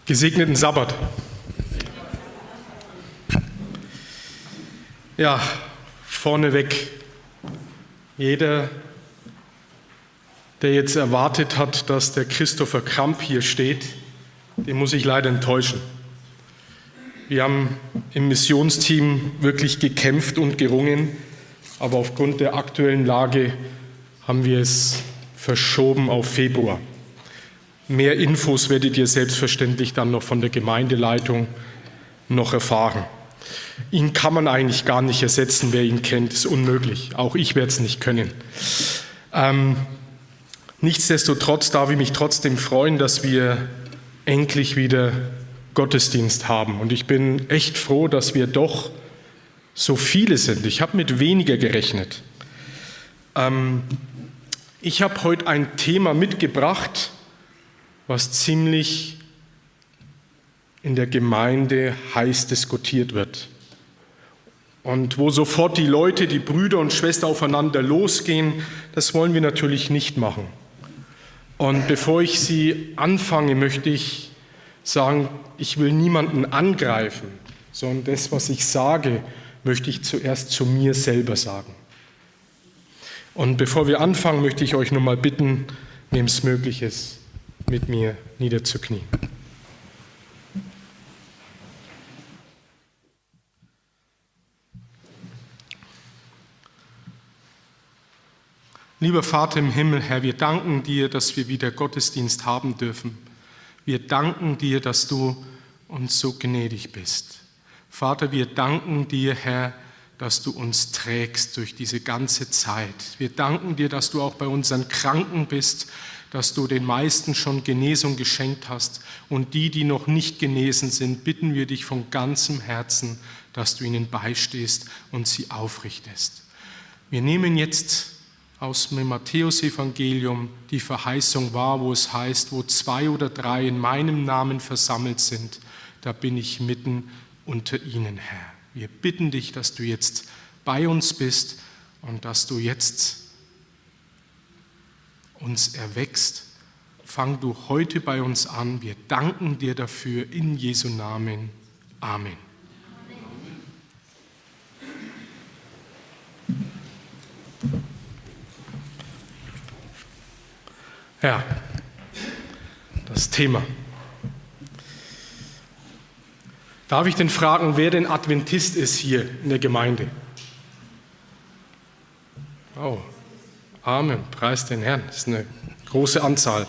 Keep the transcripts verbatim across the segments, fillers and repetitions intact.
Gesegneten Sabbat. Ja, vorneweg, jeder, der jetzt erwartet hat, dass der Christopher Kramp hier steht, den muss ich leider enttäuschen. Wir haben im Missionsteam wirklich gekämpft und gerungen, aber aufgrund der aktuellen Lage haben wir es verschoben auf Februar. Mehr Infos werdet ihr selbstverständlich dann noch von der Gemeindeleitung noch erfahren. Ihn kann man eigentlich gar nicht ersetzen, wer ihn kennt, ist unmöglich. Auch ich werde es nicht können. Ähm, nichtsdestotrotz darf ich mich trotzdem freuen, dass wir endlich wieder Gottesdienst haben. Und ich bin echt froh, dass wir doch so viele sind. Ich habe mit weniger gerechnet. Ähm, ich habe heute ein Thema mitgebracht, was ziemlich in der Gemeinde heiß diskutiert wird. Und wo sofort die Leute, die Brüder und Schwestern aufeinander losgehen, das wollen wir natürlich nicht machen. Und bevor ich Sie anfange, möchte ich sagen, ich will niemanden angreifen, sondern das, was ich sage, möchte ich zuerst zu mir selber sagen. Und bevor wir anfangen, möchte ich euch nur mal bitten, wem es möglich ist, mit mir niederzuknien. Lieber Vater im Himmel, Herr, wir danken dir, dass wir wieder Gottesdienst haben dürfen. Wir danken dir, dass du uns so gnädig bist. Vater, wir danken dir, Herr, dass du uns trägst durch diese ganze Zeit. Wir danken dir, dass du auch bei unseren Kranken bist, dass du den meisten schon Genesung geschenkt hast. Und die, die noch nicht genesen sind, bitten wir dich von ganzem Herzen, dass du ihnen beistehst und sie aufrichtest. Wir nehmen jetzt aus dem Matthäus-Evangelium die Verheißung wahr, wo es heißt, wo zwei oder drei in meinem Namen versammelt sind, da bin ich mitten unter ihnen, Herr. Wir bitten dich, dass du jetzt bei uns bist und dass du jetzt uns erwächst. Fang du heute bei uns an. Wir danken dir dafür in Jesu Namen. Amen. Ja, das Thema. Darf ich denn fragen, wer denn Adventist ist hier in der Gemeinde? Oh, Amen, preis den Herrn, das ist eine große Anzahl.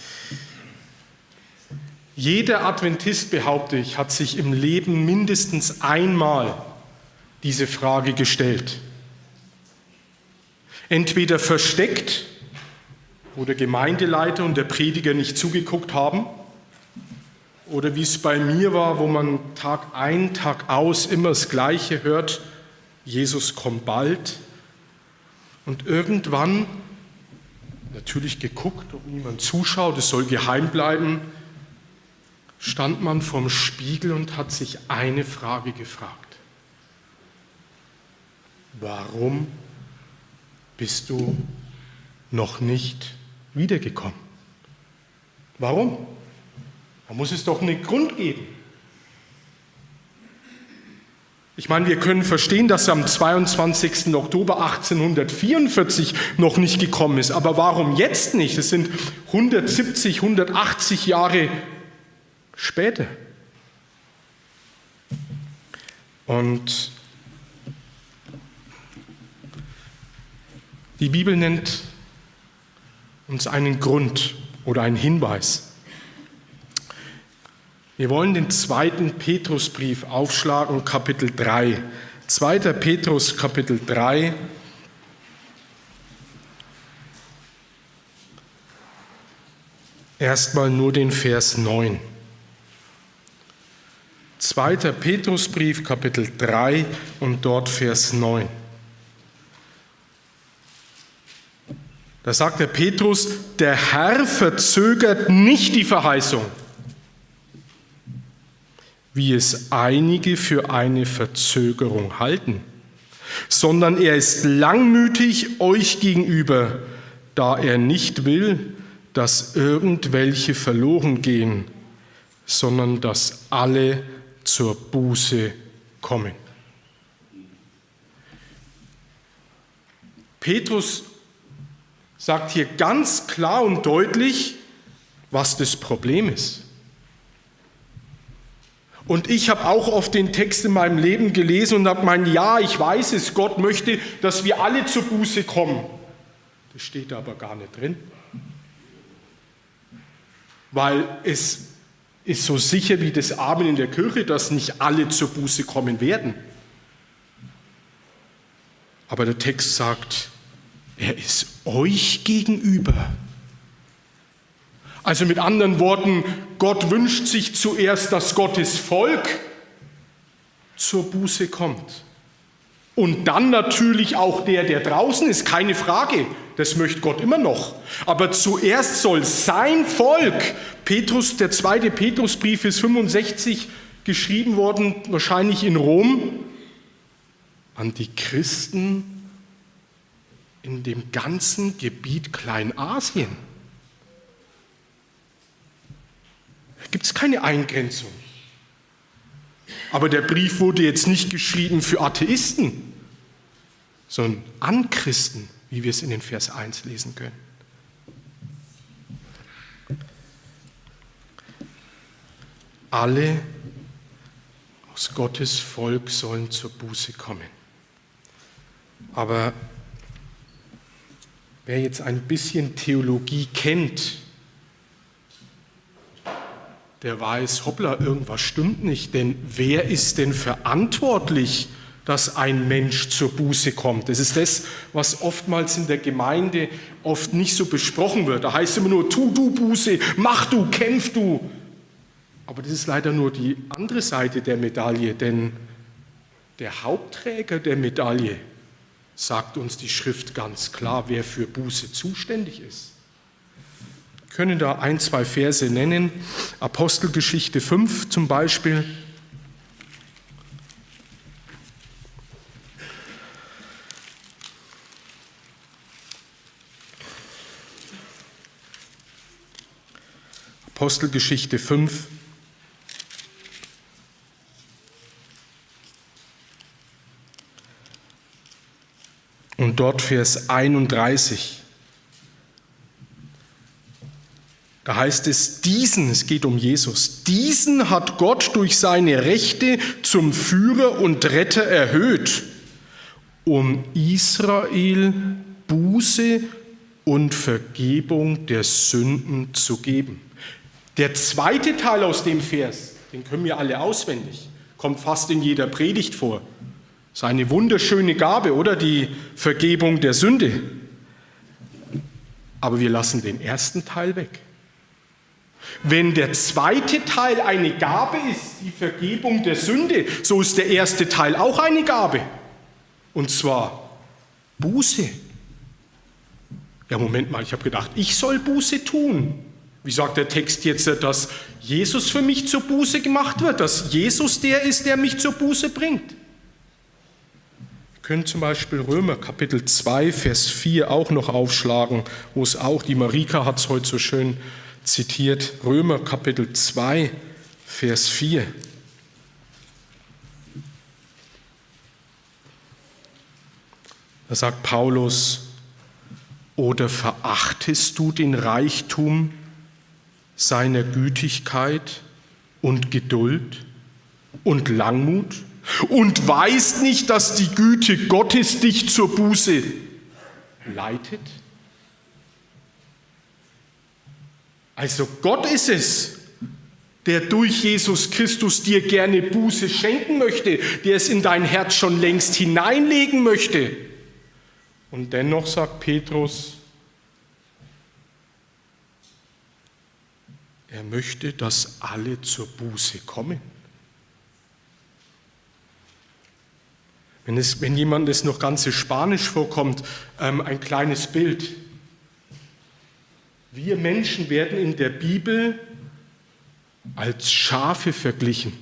Jeder Adventist, behaupte ich, hat sich im Leben mindestens einmal diese Frage gestellt. Entweder versteckt, wo der Gemeindeleiter und der Prediger nicht zugeguckt haben, oder wie es bei mir war, wo man Tag ein, Tag aus immer das Gleiche hört, Jesus kommt bald. Und irgendwann, natürlich geguckt, ob niemand zuschaut, es soll geheim bleiben, stand man vorm Spiegel und hat sich eine Frage gefragt. Warum bist du noch nicht wiedergekommen? Warum? Da muss es doch einen Grund geben. Ich meine, wir können verstehen, dass er am zweiundzwanzigsten Oktober achtzehnhundertvierundvierzig noch nicht gekommen ist. Aber warum jetzt nicht? Es sind hundertsiebzig, hundertachtzig Jahre später. Und die Bibel nennt uns einen Grund oder einen Hinweis. Wir wollen den zweiten Petrusbrief aufschlagen, Kapitel drei. zweiter Petrus, Kapitel drei. Erstmal nur den Vers neun. zweiter Petrusbrief, Kapitel drei und dort Vers neun. Da sagt der Petrus, der Herr verzögert nicht die Verheißung, wie es einige für eine Verzögerung halten, sondern er ist langmütig euch gegenüber, da er nicht will, dass irgendwelche verloren gehen, sondern dass alle zur Buße kommen. Petrus sagt hier ganz klar und deutlich, was das Problem ist. Und ich habe auch oft den Text in meinem Leben gelesen und habe gemeint, ja, ich weiß es, Gott möchte, dass wir alle zur Buße kommen. Das steht aber gar nicht drin. Weil es ist so sicher wie das Amen in der Kirche, dass nicht alle zur Buße kommen werden. Aber der Text sagt, er ist euch gegenüber. Also mit anderen Worten, Gott wünscht sich zuerst, dass Gottes Volk zur Buße kommt. Und dann natürlich auch der, der draußen ist, keine Frage. Das möchte Gott immer noch. Aber zuerst soll sein Volk, Petrus, der zweite Petrusbrief ist fünfundsechzig geschrieben worden, wahrscheinlich in Rom, an die Christen in dem ganzen Gebiet Kleinasien. Da gibt es keine Eingrenzung. Aber der Brief wurde jetzt nicht geschrieben für Atheisten, sondern an Christen, wie wir es in den Vers eins lesen können. Alle aus Gottes Volk sollen zur Buße kommen. Aber wer jetzt ein bisschen Theologie kennt, der weiß, hoppla, irgendwas stimmt nicht, denn wer ist denn verantwortlich, dass ein Mensch zur Buße kommt? Das ist das, was oftmals in der Gemeinde oft nicht so besprochen wird. Da heißt es immer nur, tu du Buße, mach du, kämpf du. Aber das ist leider nur die andere Seite der Medaille, denn der Hauptträger der Medaille sagt uns die Schrift ganz klar, wer für Buße zuständig ist. Wir können da ein, zwei Verse nennen. Apostelgeschichte fünf zum Beispiel. Apostelgeschichte fünf. Und dort Vers einunddreißig. Da heißt es, diesen, es geht um Jesus, diesen hat Gott durch seine Rechte zum Führer und Retter erhöht, um Israel Buße und Vergebung der Sünden zu geben. Der zweite Teil aus dem Vers, den können wir alle auswendig, kommt fast in jeder Predigt vor. Das ist eine wunderschöne Gabe, oder? Die Vergebung der Sünde. Aber wir lassen den ersten Teil weg. Wenn der zweite Teil eine Gabe ist, die Vergebung der Sünde, so ist der erste Teil auch eine Gabe. Und zwar Buße. Ja, Moment mal, ich habe gedacht, ich soll Buße tun. Wie sagt der Text jetzt, dass Jesus für mich zur Buße gemacht wird, dass Jesus der ist, der mich zur Buße bringt? Wir können zum Beispiel Römer Kapitel zwei, Vers vier auch noch aufschlagen, wo es auch, die Marika hat es heute so schön zitiert, Römer Kapitel zwei, Vers vier. Da sagt Paulus, oder verachtest du den Reichtum seiner Gütigkeit und Geduld und Langmut und weißt nicht, dass die Güte Gottes dich zur Buße leitet? Also Gott ist es, der durch Jesus Christus dir gerne Buße schenken möchte, der es in dein Herz schon längst hineinlegen möchte. Und dennoch sagt Petrus, er möchte, dass alle zur Buße kommen. Wenn, es, wenn jemand es noch ganz spanisch vorkommt, ähm, ein kleines Bild. Wir Menschen werden in der Bibel als Schafe verglichen.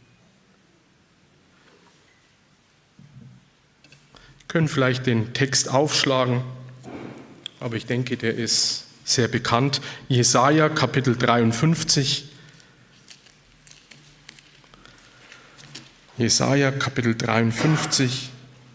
Wir können vielleicht den Text aufschlagen, aber ich denke, der ist sehr bekannt. Jesaja, Kapitel dreiundfünfzig. Jesaja Kapitel dreiundfünfzig,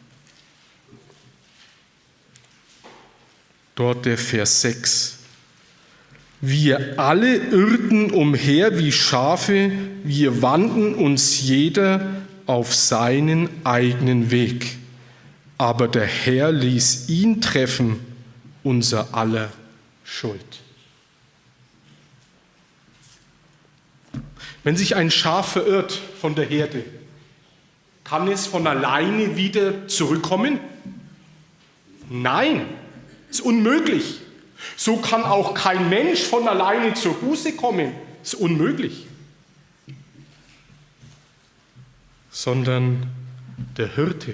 dort der Vers sechs. Wir alle irrten umher wie Schafe, wir wandten uns jeder auf seinen eigenen Weg. Aber der Herr ließ ihn treffen, unser aller Schuld. Wenn sich ein Schaf verirrt von der Herde, kann es von alleine wieder zurückkommen? Nein, ist unmöglich. So kann auch kein Mensch von alleine zur Buße kommen. Ist unmöglich. Sondern der Hirte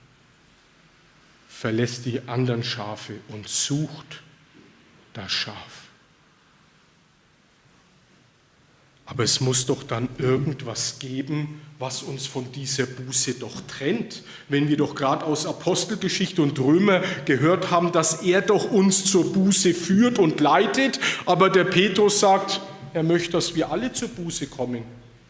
verlässt die anderen Schafe und sucht das Schaf. Aber es muss doch dann irgendwas geben, was uns von dieser Buße doch trennt. Wenn wir doch gerade aus Apostelgeschichte und Römer gehört haben, dass er doch uns zur Buße führt und leitet, aber der Petrus sagt, er möchte, dass wir alle zur Buße kommen.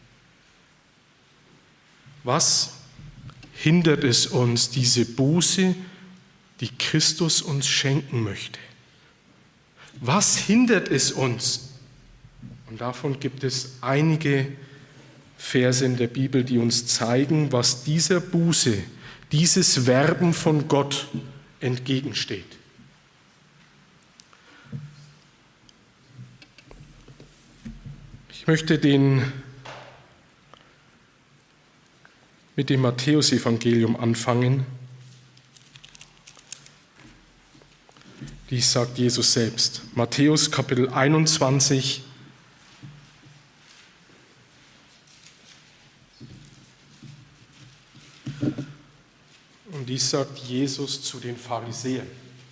Was hindert es uns, diese Buße, die Christus uns schenken möchte? Was hindert es uns? Und davon gibt es einige Verse in der Bibel, die uns zeigen, was dieser Buße, dieses Werben von Gott entgegensteht. Ich möchte den, mit dem Matthäusevangelium anfangen. Dies sagt Jesus selbst. Matthäus Kapitel einundzwanzig, und dies sagt Jesus zu den Pharisäern.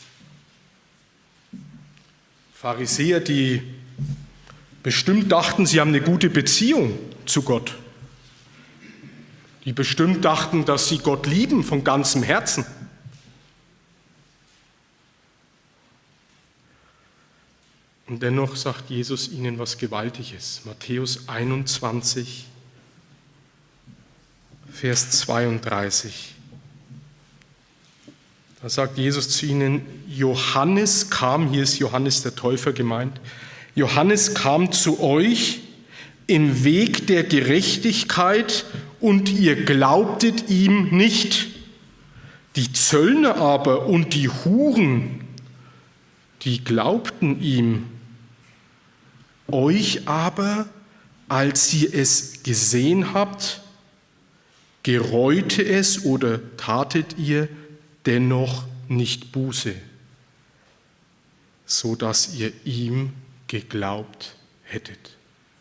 Pharisäer, die bestimmt dachten, sie haben eine gute Beziehung zu Gott. Die bestimmt dachten, dass sie Gott lieben von ganzem Herzen. Und dennoch sagt Jesus ihnen was Gewaltiges. Matthäus einundzwanzig, Vers zweiunddreißig. Da sagt Jesus zu ihnen, Johannes kam, hier ist Johannes der Täufer gemeint, Johannes kam zu euch im Weg der Gerechtigkeit und ihr glaubtet ihm nicht. Die Zöllner aber und die Huren, die glaubten ihm. Euch aber, als ihr es gesehen habt, gereute es oder tatet ihr dennoch nicht Buße, so dass ihr ihm geglaubt hättet.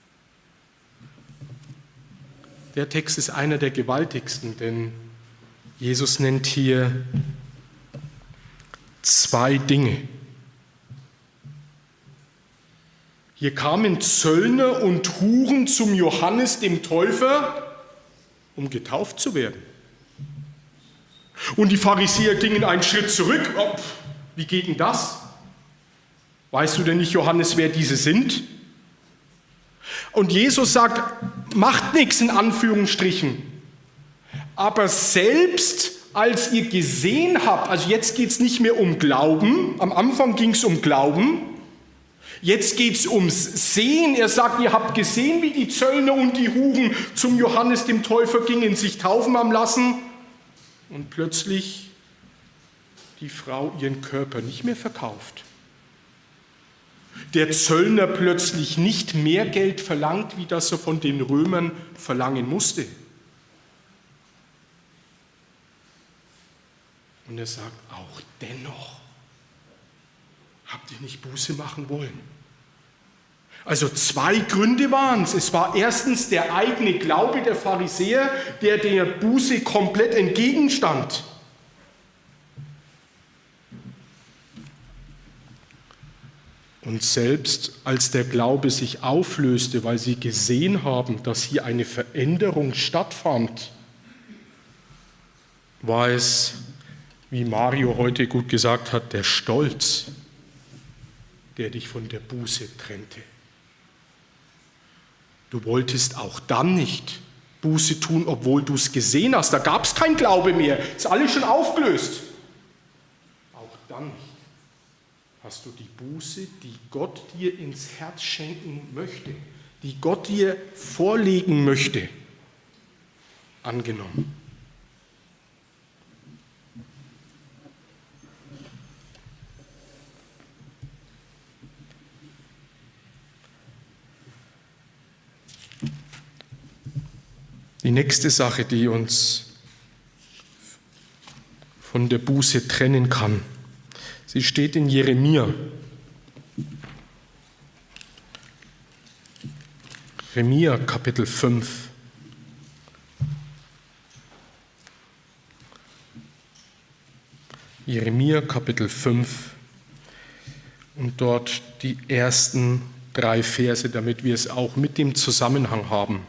Der Text ist einer der gewaltigsten, denn Jesus nennt hier zwei Dinge. Hier kamen Zöllner und Huren zum Johannes dem Täufer, um getauft zu werden. Und die Pharisäer gingen einen Schritt zurück. Oh, wie geht denn das? Weißt du denn nicht, Johannes, wer diese sind? Und Jesus sagt, macht nichts in Anführungsstrichen. Aber selbst als ihr gesehen habt, also jetzt geht es nicht mehr um Glauben, am Anfang ging es um Glauben, jetzt geht es ums Sehen. Er sagt, ihr habt gesehen, wie die Zöllner und die Huren zum Johannes dem Täufer gingen, sich taufen haben lassen und plötzlich die Frau ihren Körper nicht mehr verkauft. Der Zöllner plötzlich nicht mehr Geld verlangt, wie das er von den Römern verlangen musste. Und er sagt, auch dennoch habt ihr nicht Buße machen wollen. Also zwei Gründe waren es. Es war erstens der eigene Glaube der Pharisäer, der der Buße komplett entgegenstand. Und selbst als der Glaube sich auflöste, weil sie gesehen haben, dass hier eine Veränderung stattfand, war es, wie Mario heute gut gesagt hat, der Stolz, der dich von der Buße trennte. Du wolltest auch dann nicht Buße tun, obwohl du es gesehen hast. Da gab es kein Glaube mehr. Ist alles schon aufgelöst. Auch dann nicht. Hast du die Buße, die Gott dir ins Herz schenken möchte, die Gott dir vorlegen möchte, angenommen. Die nächste Sache, die uns von der Buße trennen kann, sie steht in Jeremia. Jeremia Kapitel fünf. Jeremia Kapitel fünf und dort die ersten drei Verse, damit wir es auch mit dem Zusammenhang haben.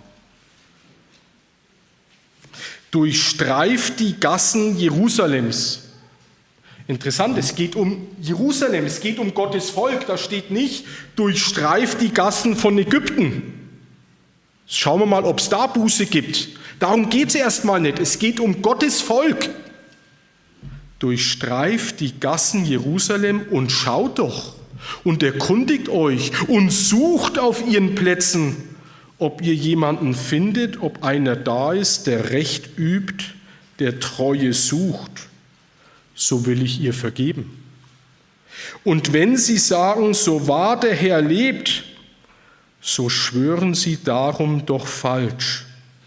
Durchstreift die Gassen Jerusalems. Interessant, es geht um Jerusalem, es geht um Gottes Volk. Da steht nicht, durchstreift die Gassen von Ägypten. Schauen wir mal, ob es da Buße gibt. Darum geht es erstmal nicht. Es geht um Gottes Volk. Durchstreift die Gassen Jerusalem und schaut doch und erkundigt euch und sucht auf ihren Plätzen, ob ihr jemanden findet, ob einer da ist, der Recht übt, der Treue sucht, so will ich ihr vergeben. Und wenn sie sagen, so wahr der Herr lebt, so schwören sie darum doch falsch.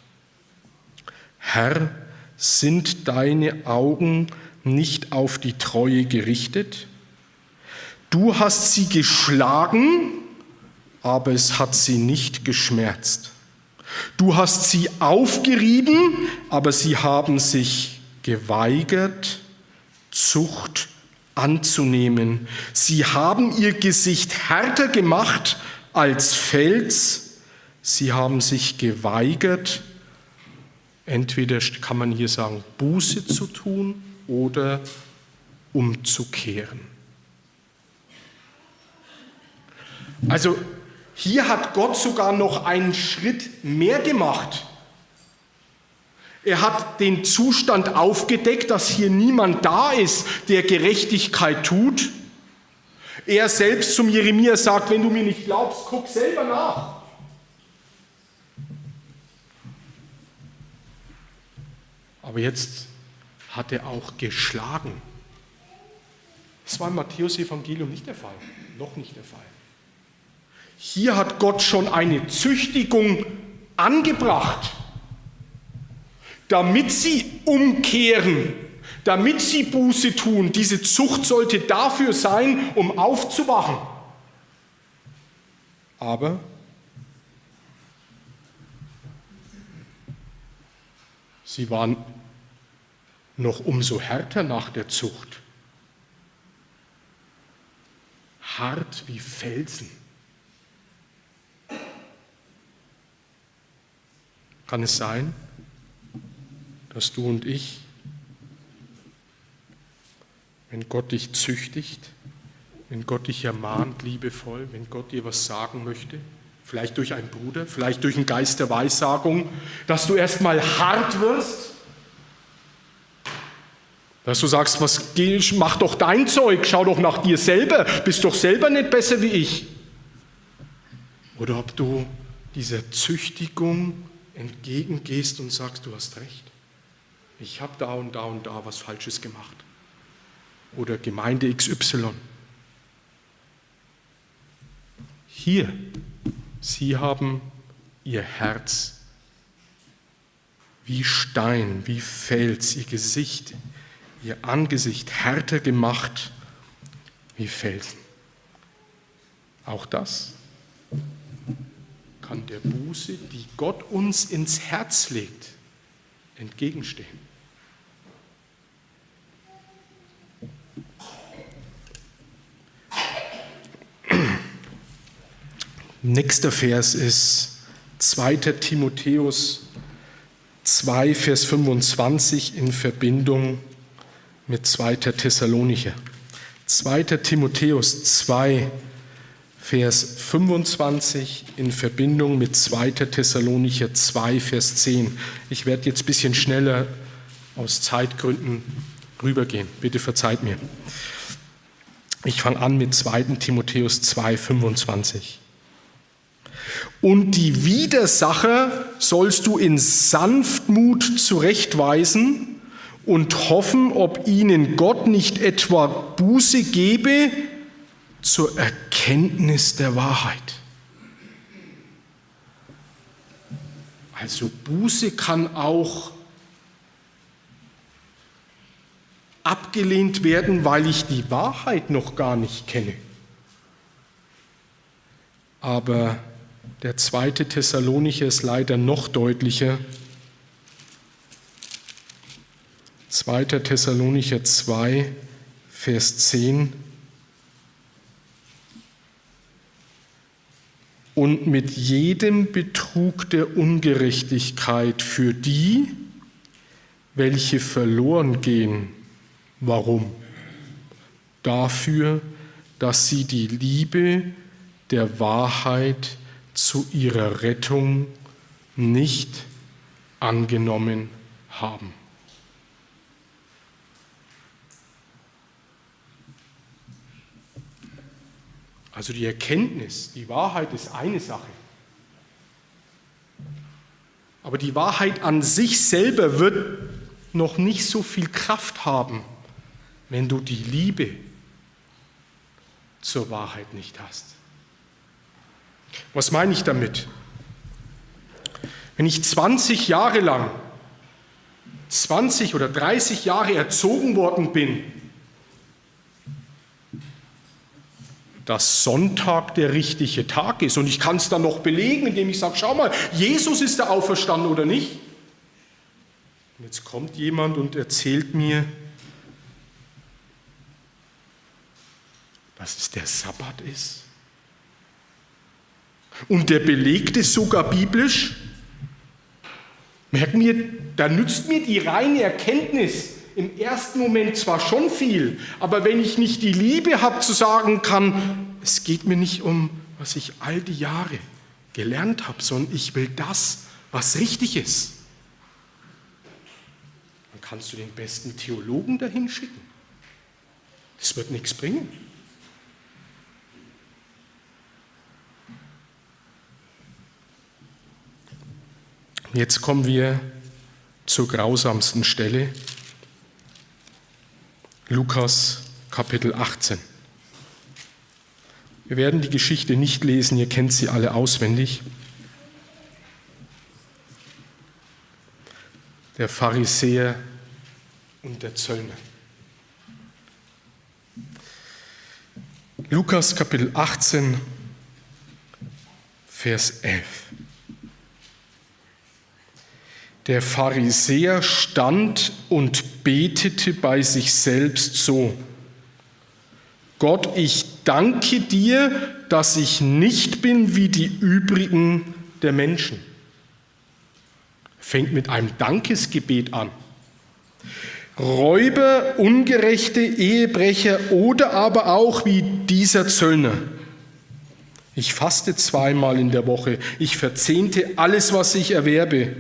Herr, sind deine Augen nicht auf die Treue gerichtet? Du hast sie geschlagen, aber es hat sie nicht geschmerzt. Du hast sie aufgerieben, aber sie haben sich geweigert, Zucht anzunehmen. Sie haben ihr Gesicht härter gemacht als Fels. Sie haben sich geweigert, entweder kann man hier sagen, Buße zu tun oder umzukehren. Also hier hat Gott sogar noch einen Schritt mehr gemacht. Er hat den Zustand aufgedeckt, dass hier niemand da ist, der Gerechtigkeit tut. Er selbst zum Jeremia sagt, wenn du mir nicht glaubst, guck selber nach. Aber jetzt hat er auch geschlagen. Das war im Matthäus-Evangelium nicht der Fall, noch nicht der Fall. Hier hat Gott schon eine Züchtigung angebracht, damit sie umkehren, damit sie Buße tun. Diese Zucht sollte dafür sein, um aufzuwachen. Aber sie waren noch umso härter nach der Zucht. Hart wie Felsen. Kann es sein, dass du und ich, wenn Gott dich züchtigt, wenn Gott dich ermahnt, liebevoll, wenn Gott dir was sagen möchte, vielleicht durch einen Bruder, vielleicht durch einen Geist der Weissagung, dass du erstmal hart wirst, dass du sagst, was, mach doch dein Zeug, schau doch nach dir selber, bist doch selber nicht besser wie ich. Oder ob du dieser Züchtigung entgegengehst und sagst, du hast recht. Ich habe da und da und da was Falsches gemacht. Oder Gemeinde X Y. Hier, sie haben ihr Herz wie Stein, wie Fels, ihr Gesicht, ihr Angesicht härter gemacht wie Felsen. Auch das kann der Buße, die Gott uns ins Herz legt, entgegenstehen. Nächster Vers ist zweiter Timotheus zwei, Vers fünfundzwanzig in Verbindung mit zweiter Thessalonicher. zweiter Timotheus zwei, Vers fünfundzwanzig in Verbindung mit zweiter Thessalonicher zwei, Vers zehn. Ich werde jetzt ein bisschen schneller aus Zeitgründen rübergehen. Bitte verzeiht mir. Ich fange an mit zweiter Timotheus zwei, fünfundzwanzig. Und die Widersacher sollst du in Sanftmut zurechtweisen und hoffen, ob ihnen Gott nicht etwa Buße gebe zur Erkenntnis der Wahrheit. Also Buße kann auch abgelehnt werden, weil ich die Wahrheit noch gar nicht kenne. Aber der zweite Thessalonicher ist leider noch deutlicher. zweiter Thessalonicher zwei, Vers zehn. Und mit jedem Betrug der Ungerechtigkeit für die, welche verloren gehen. Warum? Dafür, dass sie die Liebe der Wahrheit zu ihrer Rettung nicht angenommen haben. Also die Erkenntnis, die Wahrheit ist eine Sache. Aber die Wahrheit an sich selber wird noch nicht so viel Kraft haben, wenn du die Liebe zur Wahrheit nicht hast. Was meine ich damit? Wenn ich zwanzig Jahre lang, zwanzig oder dreißig Jahre erzogen worden bin, dass Sonntag der richtige Tag ist und ich kann es dann noch belegen, indem ich sage, schau mal, Jesus ist der auferstanden oder nicht? Und jetzt kommt jemand und erzählt mir, dass es der Sabbat ist. Und der belegt es sogar biblisch. Merken wir, da nützt mir die reine Erkenntnis im ersten Moment zwar schon viel, aber wenn ich nicht die Liebe habe zu sagen kann, es geht mir nicht um, was ich all die Jahre gelernt habe, sondern ich will das, was richtig ist. Dann kannst du den besten Theologen dahin schicken. Das wird nichts bringen. Jetzt kommen wir zur grausamsten Stelle. Lukas Kapitel achtzehn. Wir werden die Geschichte nicht lesen, ihr kennt sie alle auswendig. Der Pharisäer und der Zöllner. Lukas Kapitel achtzehn, Vers elf. Der Pharisäer stand und betete bei sich selbst so: Gott, ich danke dir, dass ich nicht bin wie die übrigen der Menschen. Fängt mit einem Dankesgebet an. Räuber, Ungerechte, Ehebrecher oder aber auch wie dieser Zöllner. Ich faste zweimal in der Woche. Ich verzehnte alles, was ich erwerbe.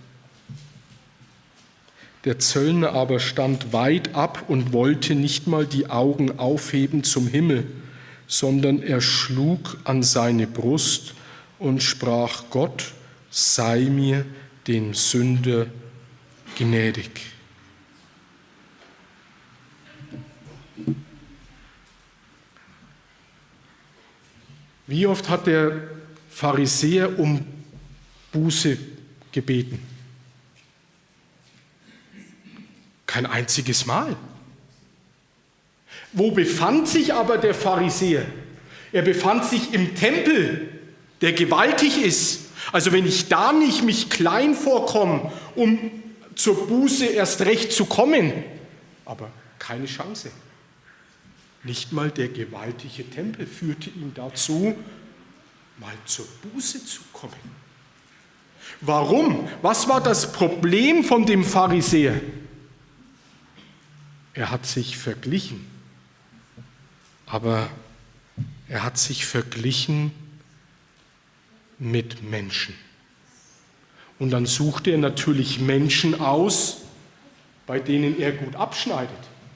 Der Zöllner aber stand weit ab und wollte nicht mal die Augen aufheben zum Himmel, sondern er schlug an seine Brust und sprach: Gott, sei mir, dem Sünder, gnädig. Wie oft hat der Pharisäer um Buße gebeten? Kein einziges Mal. Wo befand sich aber der Pharisäer? Er befand sich im Tempel, der gewaltig ist. Also wenn ich da nicht mich klein vorkomme, um zur Buße erst recht zu kommen, aber keine Chance. Nicht mal der gewaltige Tempel führte ihn dazu, mal zur Buße zu kommen. Warum? Was war das Problem von dem Pharisäer? Er hat sich verglichen, aber Er hat sich verglichen mit Menschen. Und dann suchte er natürlich Menschen aus, bei denen er gut abschneidet.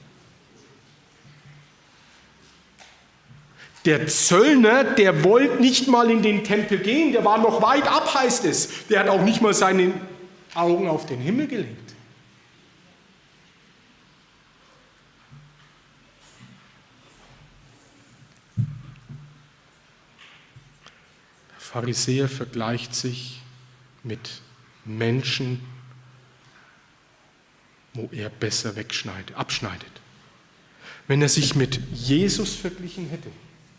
Der Zöllner, der wollte nicht mal in den Tempel gehen, der war noch weit ab, heißt es. Der hat auch nicht mal seine Augen auf den Himmel gelegt. Der Pharisäer vergleicht sich mit Menschen, wo er besser wegschneidet, abschneidet. Wenn er sich mit Jesus verglichen hätte,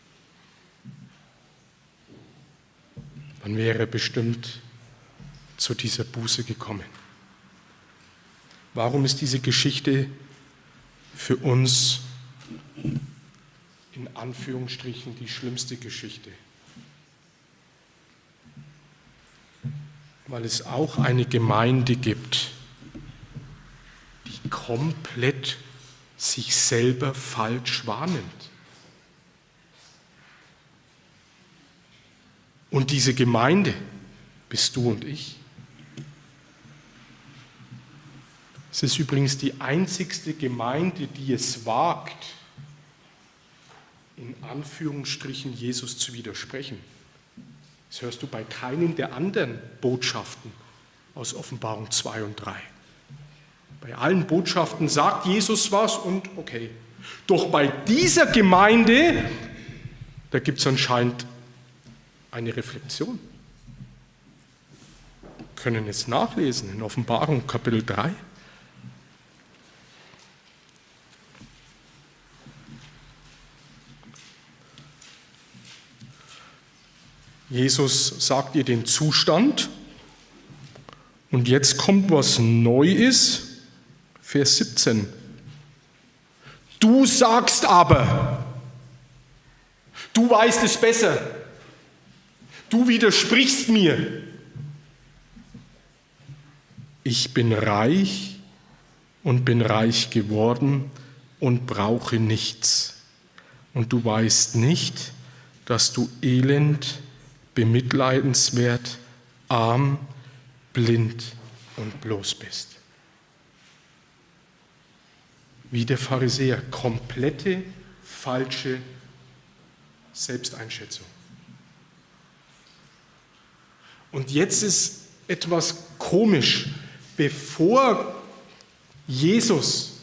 dann wäre er bestimmt zu dieser Buße gekommen. Warum ist diese Geschichte für uns in Anführungsstrichen die schlimmste Geschichte? Weil es auch eine Gemeinde gibt, die komplett sich selber falsch wahrnimmt. Und diese Gemeinde bist du und ich. Es ist übrigens die einzigste Gemeinde, die es wagt, in Anführungsstrichen Jesus zu widersprechen. Das hörst du bei keinen der anderen Botschaften aus Offenbarung zwei und drei. Bei allen Botschaften sagt Jesus was und okay. Doch bei dieser Gemeinde, da gibt es anscheinend eine Reflexion. Wir können es nachlesen in Offenbarung Kapitel drei. Jesus sagt ihr den Zustand und jetzt kommt was Neues, Vers siebzehn. Du sagst aber, du weißt es besser, du widersprichst mir. Ich bin reich und bin reich geworden und brauche nichts. Und du weißt nicht, dass du elend, bemitleidenswert, arm, blind und bloß bist. Wie der Pharisäer, komplette falsche Selbsteinschätzung. Und jetzt ist etwas komisch. Bevor Jesus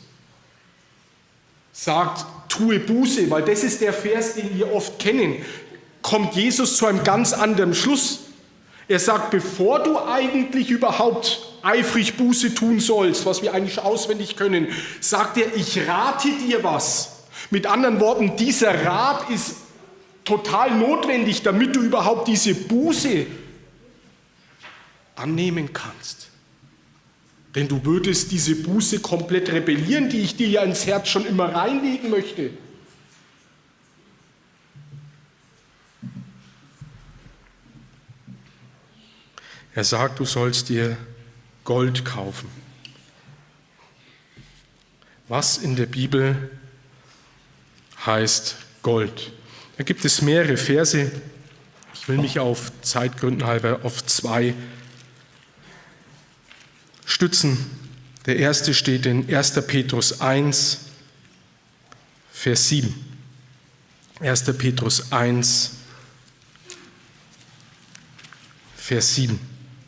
sagt, tue Buße, weil das ist der Vers, den wir oft kennen, kommt Jesus zu einem ganz anderen Schluss. Er sagt, bevor du eigentlich überhaupt eifrig Buße tun sollst, was wir eigentlich auswendig können, sagt er, ich rate dir was. Mit anderen Worten, dieser Rat ist total notwendig, damit du überhaupt diese Buße annehmen kannst. Denn du würdest diese Buße komplett rebellieren, die ich dir ja ins Herz schon immer reinlegen möchte. Er sagt, du sollst dir Gold kaufen. Was in der Bibel heißt Gold? Da gibt es mehrere Verse. Ich will mich auf Zeitgründen halber auf zwei stützen. Der erste steht in erster Petrus eins, Vers sieben. erster Petrus eins, Vers sieben.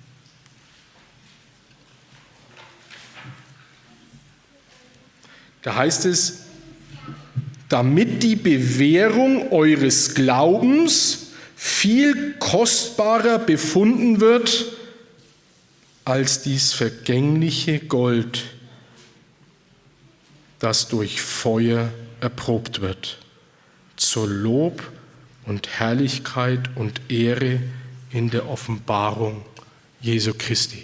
Da heißt es, damit die Bewährung eures Glaubens viel kostbarer befunden wird als dies vergängliche Gold, das durch Feuer erprobt wird, zur Lob und Herrlichkeit und Ehre in der Offenbarung Jesu Christi.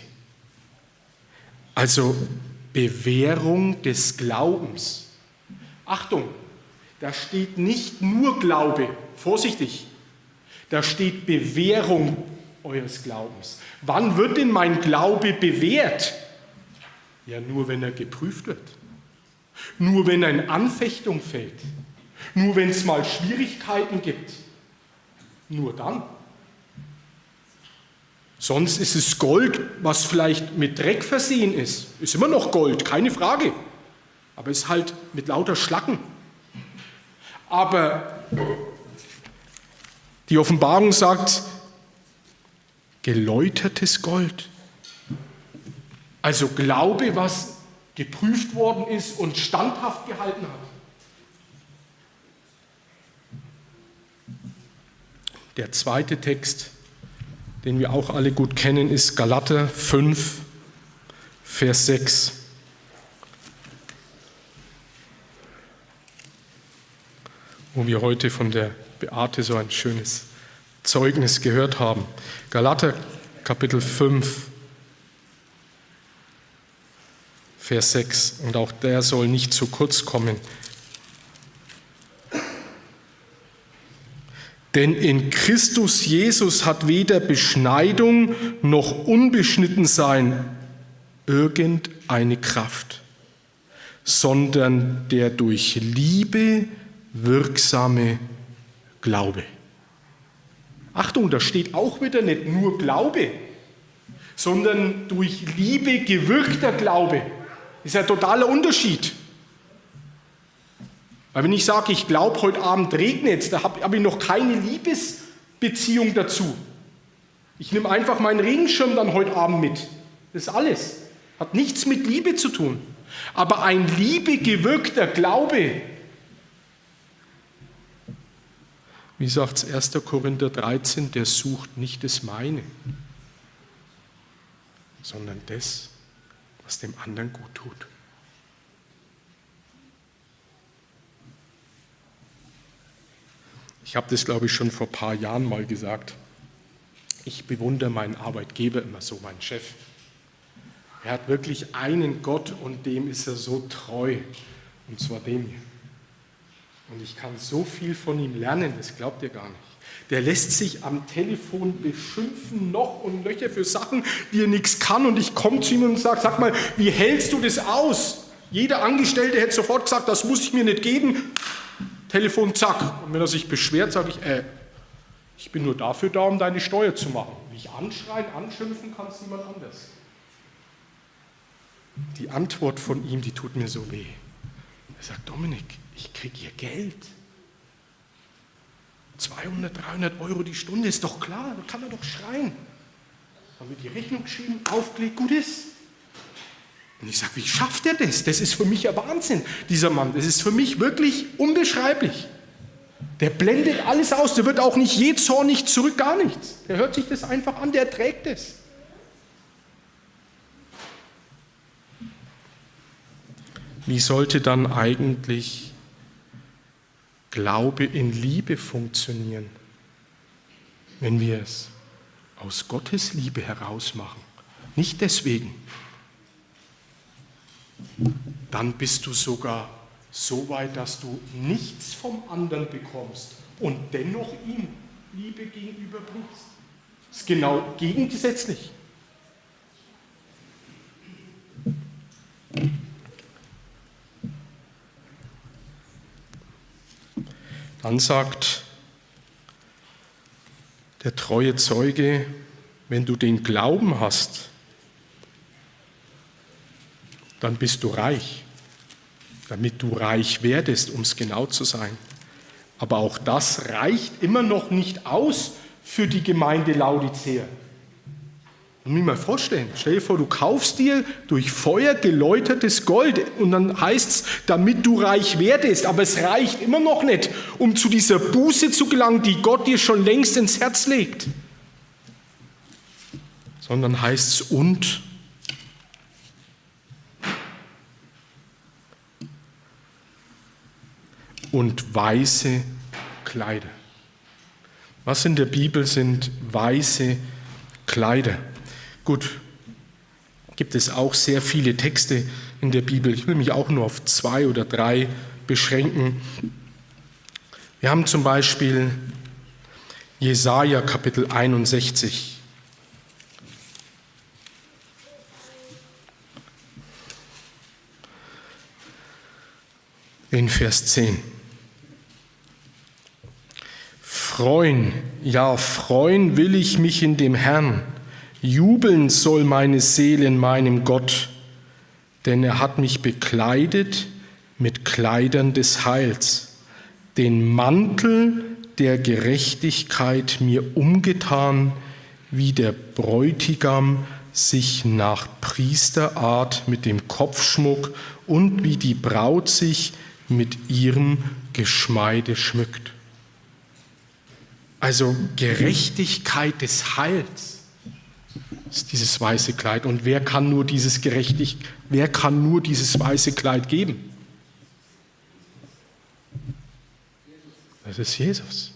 Also Bewährung des Glaubens. Achtung, da steht nicht nur Glaube, vorsichtig, da steht Bewährung eures Glaubens. Wann wird denn mein Glaube bewährt? Ja, nur wenn er geprüft wird. Nur wenn eine Anfechtung fällt. Nur wenn es mal Schwierigkeiten gibt. Nur dann. Sonst ist es Gold, was vielleicht mit Dreck versehen ist. Ist immer noch Gold, keine Frage. Aber ist halt mit lauter Schlacken. Aber die Offenbarung sagt, geläutertes Gold. Also Glaube, was geprüft worden ist und standhaft gehalten hat. Der zweite Text, den wir auch alle gut kennen, ist Galater fünf, Vers sechs. Wo wir heute von der Beate so ein schönes Zeugnis gehört haben. Galater Kapitel fünf, Vers sechs. Und auch der soll nicht zu kurz kommen. Denn in Christus Jesus hat weder Beschneidung noch Unbeschnittensein irgendeine Kraft, sondern der durch Liebe wirksame Glaube. Achtung, da steht auch wieder nicht nur Glaube, sondern durch Liebe gewirkter Glaube. Das ist ein totaler Unterschied. Weil wenn ich sage, ich glaube, heute Abend regnet es, da habe hab ich noch keine Liebesbeziehung dazu. Ich nehme einfach meinen Regenschirm dann heute Abend mit. Das ist alles. Hat nichts mit Liebe zu tun. Aber ein liebegewirkter Glaube, wie sagt es erster Korinther dreizehn, der sucht nicht das Meine, sondern das, was dem anderen gut tut. Ich habe das, glaube ich, schon vor ein paar Jahren mal gesagt. Ich bewundere meinen Arbeitgeber immer so, meinen Chef. Er hat wirklich einen Gott und dem ist er so treu. Und zwar dem hier. Und ich kann so viel von ihm lernen, das glaubt ihr gar nicht. Der lässt sich am Telefon beschimpfen, noch und Löcher für Sachen, die er nichts kann. Und ich komme zu ihm und sage, sag mal, wie hältst du das aus? Jeder Angestellte hätte sofort gesagt, das muss ich mir nicht geben. Telefon, zack. Und wenn er sich beschwert, sage ich, äh, ich bin nur dafür da, um deine Steuer zu machen. Mich anschreien, anschimpfen kann es niemand anders. Die Antwort von ihm, die tut mir so weh. Er sagt, Dominik, ich kriege hier Geld. zweihundert, dreihundert Euro die Stunde, ist doch klar, da kann er doch schreien. Haben wir die Rechnung geschrieben, aufgelegt, gut ist. Und ich sage, wie schafft er das? Das ist für mich ein Wahnsinn, dieser Mann. Das ist für mich wirklich unbeschreiblich. Der blendet alles aus, der wird auch nicht je zornig zurück, gar nichts. Der hört sich das einfach an, der erträgt es. Wie sollte dann eigentlich Glaube in Liebe funktionieren, wenn wir es aus Gottes Liebe heraus machen? Nicht deswegen. Dann bist du sogar so weit, dass du nichts vom anderen bekommst und dennoch ihm Liebe gegenüberbringst. Das ist genau gegengesetzlich. Dann sagt der treue Zeuge, wenn du den Glauben hast, dann bist du reich, damit du reich werdest, um es genau zu sein. Aber auch das reicht immer noch nicht aus für die Gemeinde Laodicea. Ich muss mir mal vorstellen, stell dir vor, du kaufst dir durch Feuer geläutertes Gold und dann heißt es, damit du reich werdest, aber es reicht immer noch nicht, um zu dieser Buße zu gelangen, die Gott dir schon längst ins Herz legt. Sondern heißt es und und weiße Kleider. Was in der Bibel sind weiße Kleider? Gut, gibt es auch sehr viele Texte in der Bibel. Ich will mich auch nur auf zwei oder drei beschränken. Wir haben zum Beispiel Jesaja Kapitel einundsechzig. In Vers zehn. Freuen, ja, freuen will ich mich in dem Herrn. Jubeln soll meine Seele in meinem Gott, denn er hat mich bekleidet mit Kleidern des Heils, den Mantel der Gerechtigkeit mir umgetan, wie der Bräutigam sich nach Priesterart mit dem Kopfschmuck und wie die Braut sich mit ihrem Geschmeide schmückt. Also Gerechtigkeit des Heils ist dieses weiße Kleid. Und wer kann nur dieses gerechtig, wer kann nur dieses weiße Kleid geben? Das ist Jesus.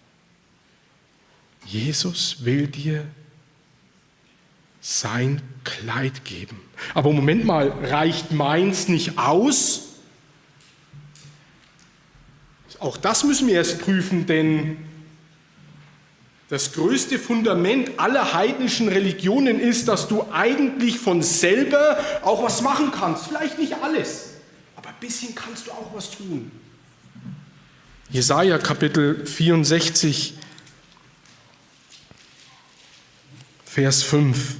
Jesus will dir sein Kleid geben. Aber Moment mal, reicht meins nicht aus? Auch das müssen wir erst prüfen, denn das größte Fundament aller heidnischen Religionen ist, dass du eigentlich von selber auch was machen kannst. Vielleicht nicht alles, aber ein bisschen kannst du auch was tun. Jesaja Kapitel vierundsechzig, Vers fünf.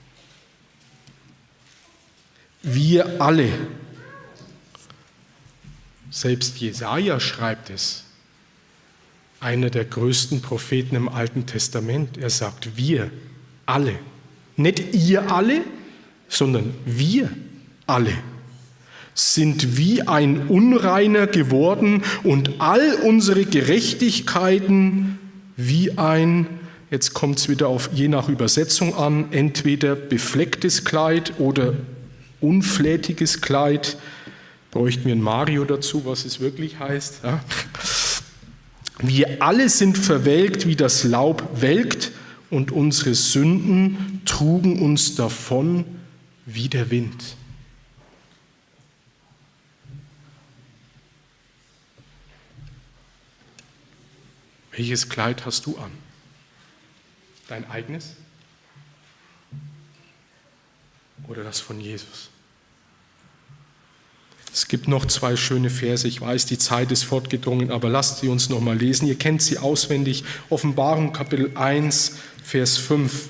Wir alle, selbst Jesaja schreibt es, einer der größten Propheten im Alten Testament. Er sagt, wir alle. Nicht ihr alle, sondern wir alle sind wie ein Unreiner geworden und all unsere Gerechtigkeiten wie ein, jetzt kommt es wieder auf je nach Übersetzung an, entweder beflecktes Kleid oder unflätiges Kleid. Bräuchten wir ein Mario dazu, was es wirklich heißt. Ja. Wir alle sind verwelkt, wie das Laub welkt, und unsere Sünden trugen uns davon wie der Wind. Welches Kleid hast du an? Dein eigenes? Oder das von Jesus? Es gibt noch zwei schöne Verse. Ich weiß, die Zeit ist fortgedrungen, aber lasst sie uns noch mal lesen. Ihr kennt sie auswendig. Offenbarung Kapitel eins, Vers fünf.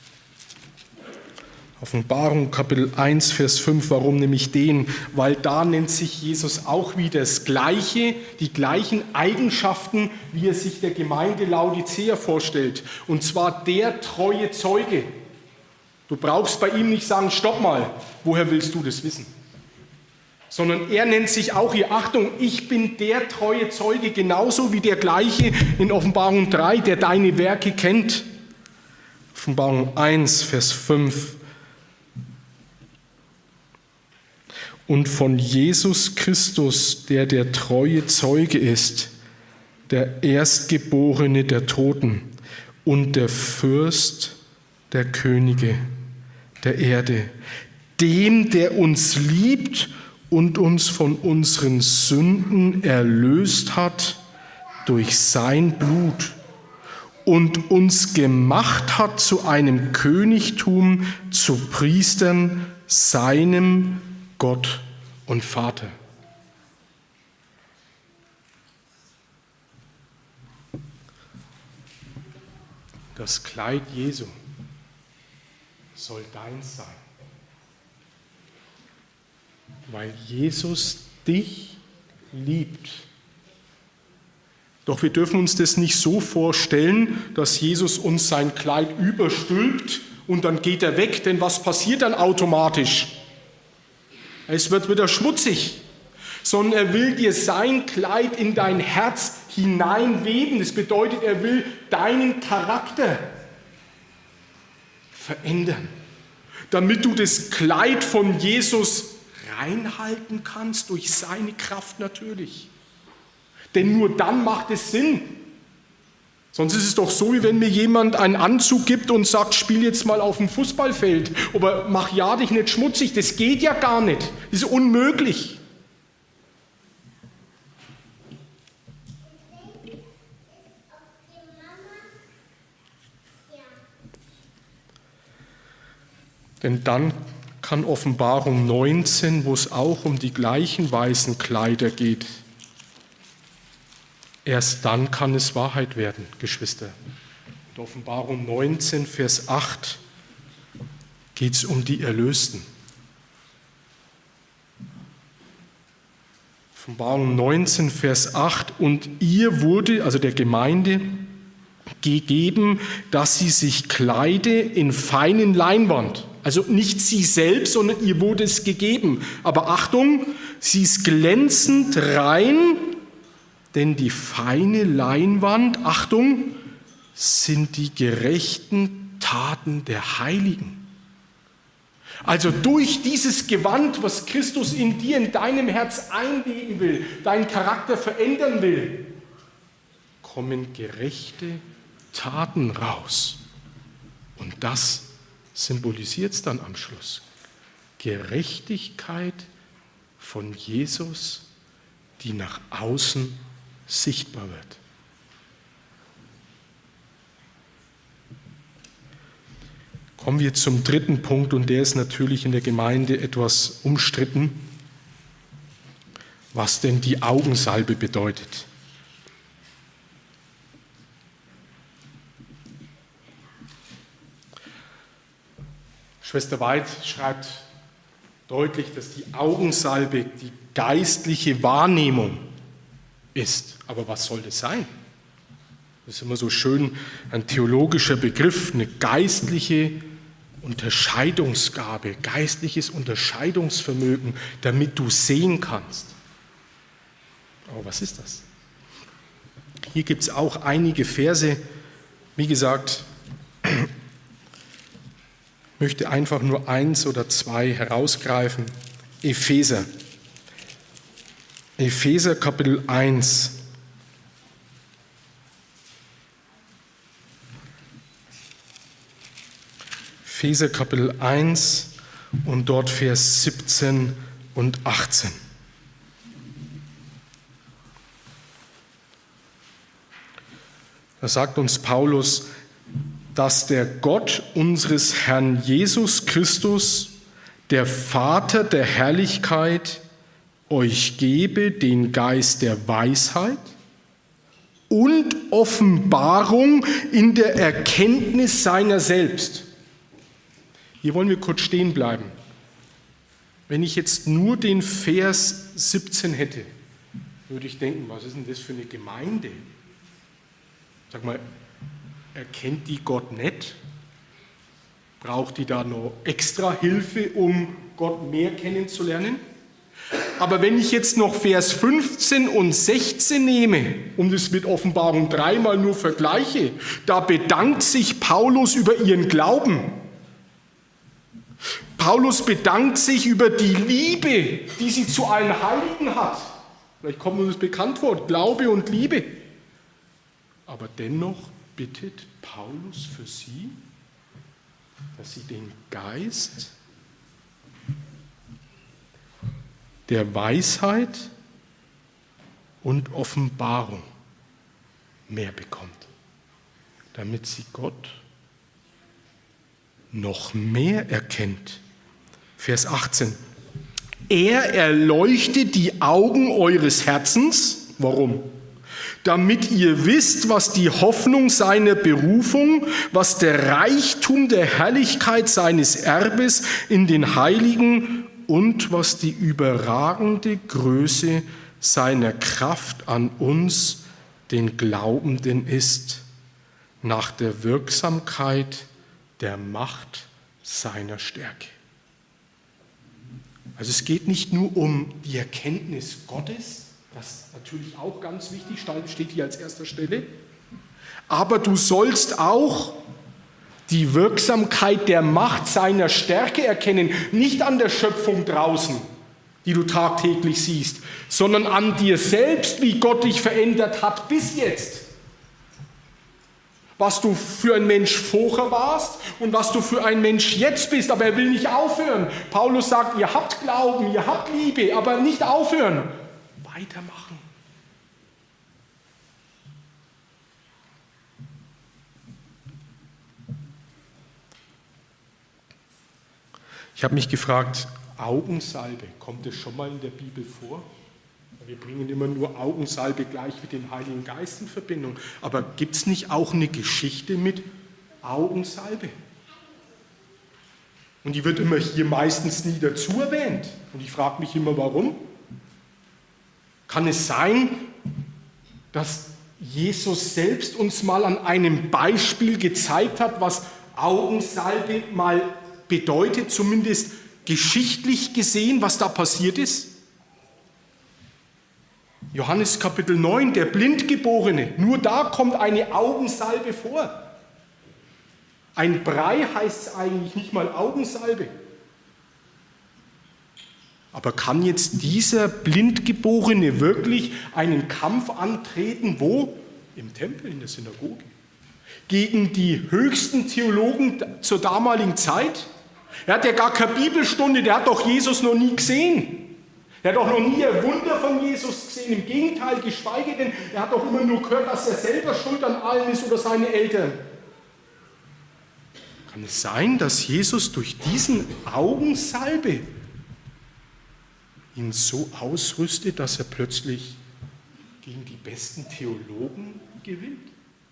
Offenbarung Kapitel eins, Vers fünf. Warum nämlich den? Weil da nennt sich Jesus auch wieder das Gleiche, die gleichen Eigenschaften, wie er sich der Gemeinde Laodicea vorstellt. Und zwar der treue Zeuge. Du brauchst bei ihm nicht sagen, stopp mal, woher willst du das wissen? Sondern er nennt sich auch hier, Achtung, ich bin der treue Zeuge, genauso wie der gleiche in Offenbarung drei, der deine Werke kennt. Offenbarung eins, Vers fünf. Und von Jesus Christus, der der treue Zeuge ist, der Erstgeborene der Toten und der Fürst der Könige der Erde, dem, der uns liebt und uns von unseren Sünden erlöst hat durch sein Blut und uns gemacht hat zu einem Königtum, zu Priestern seinem Gott und Vater. Das Kleid Jesu soll dein sein, weil Jesus dich liebt. Doch wir dürfen uns das nicht so vorstellen, dass Jesus uns sein Kleid überstülpt und dann geht er weg, denn was passiert dann automatisch? Es wird wieder schmutzig, sondern er will dir sein Kleid in dein Herz hineinweben. Das bedeutet, er will deinen Charakter verändern, damit du das Kleid von Jesus reinhalten kannst, durch seine Kraft natürlich. Denn nur dann macht es Sinn. Sonst ist es doch so, wie wenn mir jemand einen Anzug gibt und sagt, spiel jetzt mal auf dem Fußballfeld, aber mach ja dich nicht schmutzig. Das geht ja gar nicht. Das ist unmöglich. Denn dann kann Offenbarung neunzehn, wo es auch um die gleichen weißen Kleider geht, Erst dann kann es Wahrheit werden, Geschwister. In Offenbarung neunzehn, Vers acht geht es um die Erlösten. Offenbarung neunzehn, Vers acht. Und ihr wurde, also der Gemeinde, gegeben, dass sie sich kleide in feinen Leinwand. Also nicht sie selbst, sondern ihr wurde es gegeben. Aber Achtung, sie ist glänzend rein, denn die feine Leinwand, Achtung, sind die gerechten Taten der Heiligen. Also durch dieses Gewand, was Christus in dir, in deinem Herz einlegen will, deinen Charakter verändern will, kommen gerechte Taten raus. Und das symbolisiert es dann am Schluss. Gerechtigkeit von Jesus, die nach außen sichtbar wird. Kommen wir zum dritten Punkt, und der ist natürlich in der Gemeinde etwas umstritten, was denn die Augensalbe bedeutet. Schwester Weid schreibt deutlich, dass die Augensalbe die geistliche Wahrnehmung ist. Aber was soll das sein? Das ist immer so schön ein theologischer Begriff, eine geistliche Unterscheidungsgabe, geistliches Unterscheidungsvermögen, damit du sehen kannst. Aber was ist das? Hier gibt es auch einige Verse, wie gesagt, ich möchte einfach nur eins oder zwei herausgreifen. Epheser. Epheser Kapitel eins. Epheser Kapitel eins und dort Vers siebzehn und achtzehn. Da sagt uns Paulus, dass der Gott unseres Herrn Jesus Christus, der Vater der Herrlichkeit, euch gebe den Geist der Weisheit und Offenbarung in der Erkenntnis seiner selbst. Hier wollen wir kurz stehen bleiben. Wenn ich jetzt nur den Vers siebzehn hätte, würde ich denken, was ist denn das für eine Gemeinde? Sag mal, erkennt die Gott nicht? Braucht die da noch extra Hilfe, um Gott mehr kennenzulernen? Aber wenn ich jetzt noch Vers fünfzehn und sechzehn nehme, um das mit Offenbarung drei mal nur vergleiche, da bedankt sich Paulus über ihren Glauben. Paulus bedankt sich über die Liebe, die sie zu allen Heiligen hat. Vielleicht kommt uns das bekannt vor, Glaube und Liebe. Aber dennoch bittet Paulus für sie, dass sie den Geist der Weisheit und Offenbarung mehr bekommt, damit sie Gott noch mehr erkennt. Vers achtzehn. Er erleuchtet die Augen eures Herzens. Warum? Damit ihr wisst, was die Hoffnung seiner Berufung, was der Reichtum der Herrlichkeit seines Erbes in den Heiligen und was die überragende Größe seiner Kraft an uns, den Glaubenden, ist, nach der Wirksamkeit der Macht seiner Stärke. Also es geht nicht nur um die Erkenntnis Gottes, das ist natürlich auch ganz wichtig, steht hier als erster Stelle, aber du sollst auch die Wirksamkeit der Macht seiner Stärke erkennen, nicht an der Schöpfung draußen, die du tagtäglich siehst, sondern an dir selbst, wie Gott dich verändert hat bis jetzt. Was du für ein Mensch vorher warst und was du für ein Mensch jetzt bist, aber er will nicht aufhören. Paulus sagt, ihr habt Glauben, ihr habt Liebe, aber nicht aufhören. Weitermachen. Ich habe mich gefragt, Augensalbe, kommt das schon mal in der Bibel vor? Wir bringen immer nur Augensalbe gleich mit dem Heiligen Geist in Verbindung. Aber gibt es nicht auch eine Geschichte mit Augensalbe? Und die wird immer hier meistens nie dazu erwähnt. Und ich frage mich immer, warum? Kann es sein, dass Jesus selbst uns mal an einem Beispiel gezeigt hat, was Augensalbe mal bedeutet, zumindest geschichtlich gesehen, was da passiert ist? Johannes Kapitel neun, der Blindgeborene, nur da kommt eine Augensalbe vor. Ein Brei heißt es eigentlich, nicht mal Augensalbe. Aber kann jetzt dieser Blindgeborene wirklich einen Kampf antreten? Wo? Im Tempel, in der Synagoge. Gegen die höchsten Theologen zur damaligen Zeit? Er hat ja gar keine Bibelstunde, der hat doch Jesus noch nie gesehen. Er hat doch noch nie ein Wunder von Jesus gesehen. Im Gegenteil, geschweige denn, er hat doch immer nur gehört, dass er selber schuld an allem ist oder seine Eltern. Kann es sein, dass Jesus durch diesen Augensalbe ihn so ausrüstet, dass er plötzlich gegen die besten Theologen gewinnt?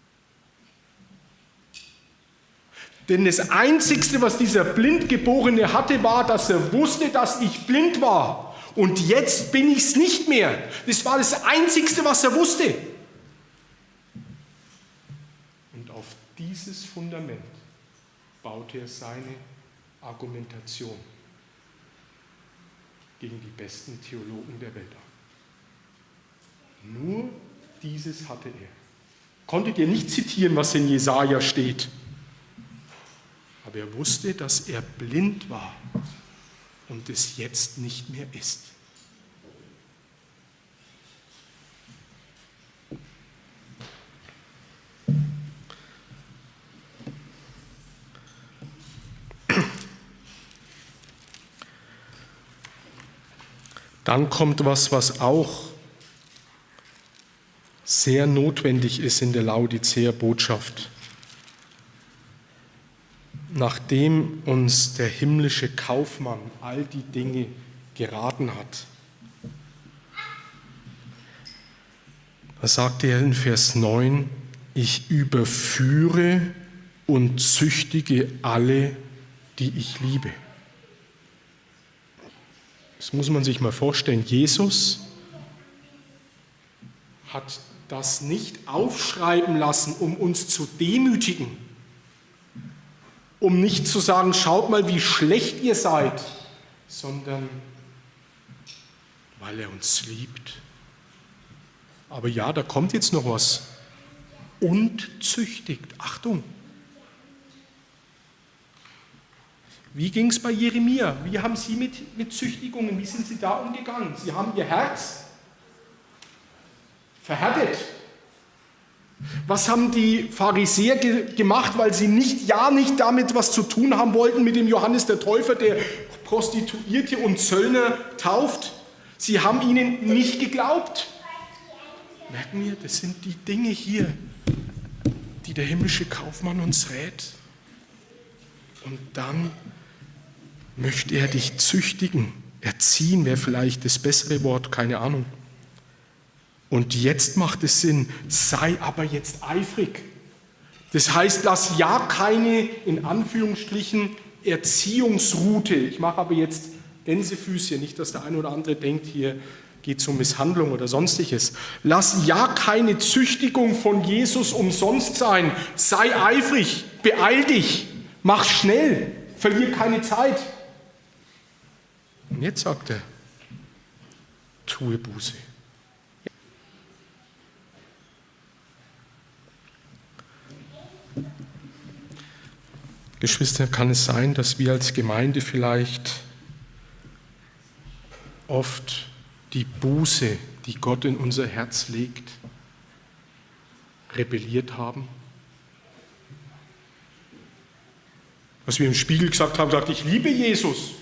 Denn das Einzige, was dieser Blindgeborene hatte, war, dass er wusste, dass ich blind war. Und jetzt bin ich es nicht mehr. Das war das Einzige, was er wusste. Und auf dieses Fundament baute er seine Argumentation gegen die besten Theologen der Welt auf. Nur dieses hatte er. Konntet ihr nicht zitieren, was in Jesaja steht? Aber er wusste, dass er blind war und es jetzt nicht mehr ist. Dann kommt was, was auch sehr notwendig ist in der Laodicea-Botschaft. Nachdem uns der himmlische Kaufmann all die Dinge geraten hat, da sagt er in Vers neun, ich überführe und züchtige alle, die ich liebe. Das muss man sich mal vorstellen. Jesus hat das nicht aufschreiben lassen, um uns zu demütigen, um nicht zu sagen, schaut mal, wie schlecht ihr seid, sondern weil er uns liebt. Aber ja, da kommt jetzt noch was. Und züchtigt. Achtung. Wie ging es bei Jeremia? Wie haben Sie mit, mit Züchtigungen, wie sind Sie da umgegangen? Sie haben Ihr Herz verhärtet. Was haben die Pharisäer ge- gemacht, weil sie nicht, ja nicht damit was zu tun haben wollten mit dem Johannes der Täufer, der Prostituierte und Zöllner tauft? Sie haben ihnen nicht geglaubt. Merken wir, das sind die Dinge hier, die der himmlische Kaufmann uns rät. Und dann möchte er dich züchtigen. Erziehen wäre vielleicht das bessere Wort, keine Ahnung. Und jetzt macht es Sinn, sei aber jetzt eifrig. Das heißt, lass ja keine, in Anführungsstrichen, Erziehungsroute. Ich mache aber jetzt Gänsefüßchen, nicht, dass der eine oder andere denkt, hier geht es um Misshandlung oder Sonstiges. Lass ja keine Züchtigung von Jesus umsonst sein. Sei eifrig, beeil dich, mach schnell, verlier keine Zeit. Und jetzt sagt er, tue Buße. Geschwister, kann es sein, dass wir als Gemeinde vielleicht oft die Buße, die Gott in unser Herz legt, rebelliert haben? Was wir im Spiegel gesagt haben, sagt, ich liebe Jesus.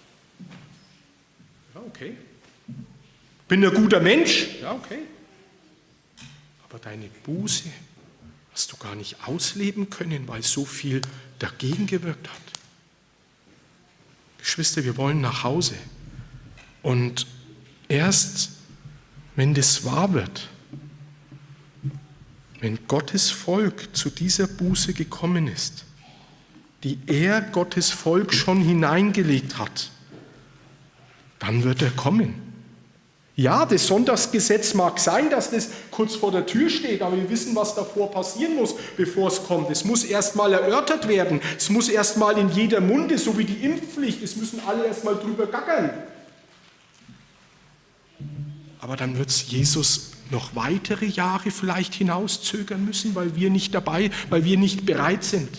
Ja, okay. Bin ein guter Mensch. Ja, okay. Aber deine Buße hast du gar nicht ausleben können, weil so viel dagegen gewirkt hat. Geschwister, wir wollen nach Hause. Und erst wenn das wahr wird, wenn Gottes Volk zu dieser Buße gekommen ist, die er, Gottes Volk, schon hineingelegt hat, dann wird er kommen. Ja, das Sonntagsgesetz mag sein, dass das kurz vor der Tür steht, aber wir wissen, was davor passieren muss, bevor es kommt. Es muss erst mal erörtert werden. Es muss erst mal in jeder Munde, so wie die Impfpflicht, es müssen alle erst mal drüber gackern. Aber dann wird es Jesus noch weitere Jahre vielleicht hinauszögern müssen, weil wir nicht dabei, weil wir nicht bereit sind.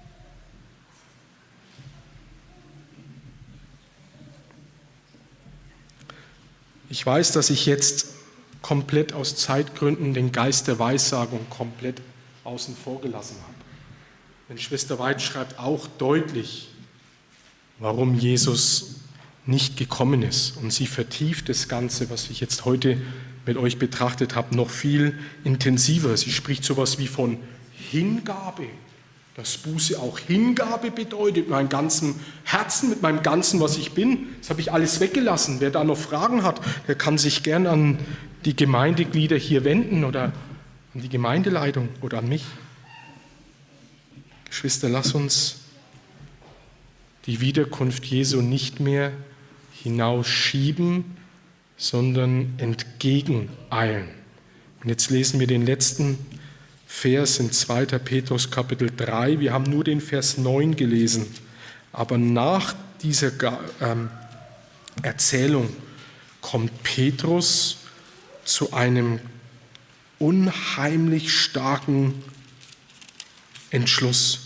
Ich weiß, dass ich jetzt komplett aus Zeitgründen den Geist der Weissagung komplett außen vor gelassen habe. Denn Schwester Weid schreibt auch deutlich, warum Jesus nicht gekommen ist. Und sie vertieft das Ganze, was ich jetzt heute mit euch betrachtet habe, noch viel intensiver. Sie spricht sowas wie von Hingabe, dass Buße auch Hingabe bedeutet, mit meinem ganzen Herzen, mit meinem ganzen, was ich bin. Das habe ich alles weggelassen. Wer da noch Fragen hat, der kann sich gern an die Gemeindeglieder hier wenden oder an die Gemeindeleitung oder an mich. Geschwister, lass uns die Wiederkunft Jesu nicht mehr hinausschieben, sondern entgegeneilen. Und jetzt lesen wir den letzten Vers in zweiter Petrus Kapitel drei. Wir haben nur den Vers neun gelesen. Aber nach dieser ähm, Erzählung kommt Petrus zu einem unheimlich starken Entschluss.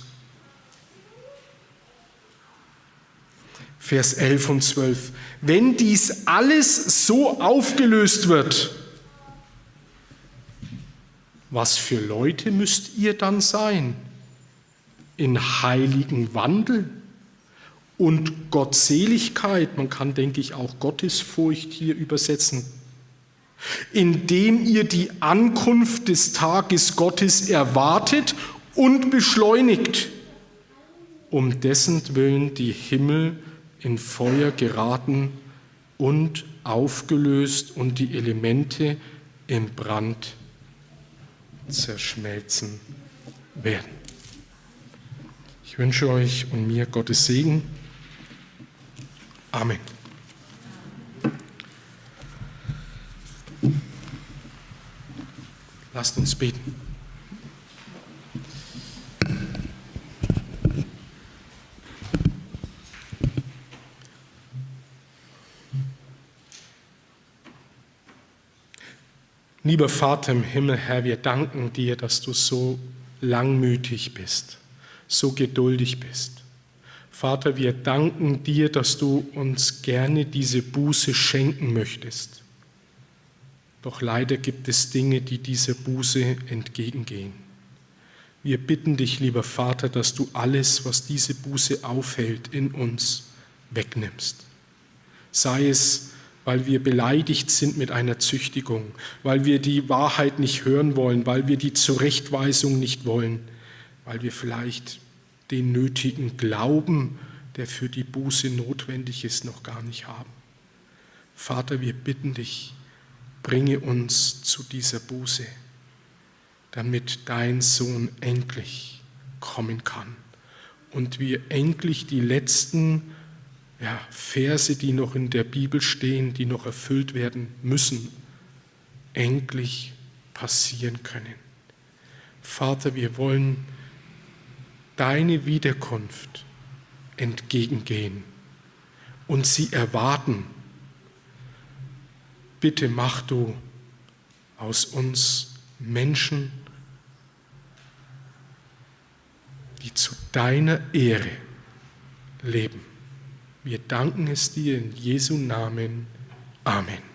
Vers elf und zwölf. Wenn dies alles so aufgelöst wird, was für Leute müsst ihr dann sein? In heiligen Wandel und Gottseligkeit, man kann, denke ich, auch Gottesfurcht hier übersetzen, indem ihr die Ankunft des Tages Gottes erwartet und beschleunigt, um dessen Willen die Himmel in Feuer geraten und aufgelöst und die Elemente im Brand zerschmelzen werden. Ich wünsche euch und mir Gottes Segen. Amen. Lasst uns beten. Lieber Vater im Himmel, Herr, wir danken dir, dass du so langmütig bist, so geduldig bist. Vater, wir danken dir, dass du uns gerne diese Buße schenken möchtest. Doch leider gibt es Dinge, die dieser Buße entgegengehen. Wir bitten dich, lieber Vater, dass du alles, was diese Buße aufhält, in uns wegnimmst. Sei es, weil wir beleidigt sind mit einer Züchtigung, weil wir die Wahrheit nicht hören wollen, weil wir die Zurechtweisung nicht wollen, weil wir vielleicht den nötigen Glauben, der für die Buße notwendig ist, noch gar nicht haben. Vater, wir bitten dich, bringe uns zu dieser Buße, damit dein Sohn endlich kommen kann und wir endlich die letzten Ja, Verse, die noch in der Bibel stehen, die noch erfüllt werden müssen, endlich passieren können. Vater, wir wollen deine Wiederkunft entgegengehen und sie erwarten. Bitte mach du aus uns Menschen, die zu deiner Ehre leben. Wir danken es dir in Jesu Namen. Amen.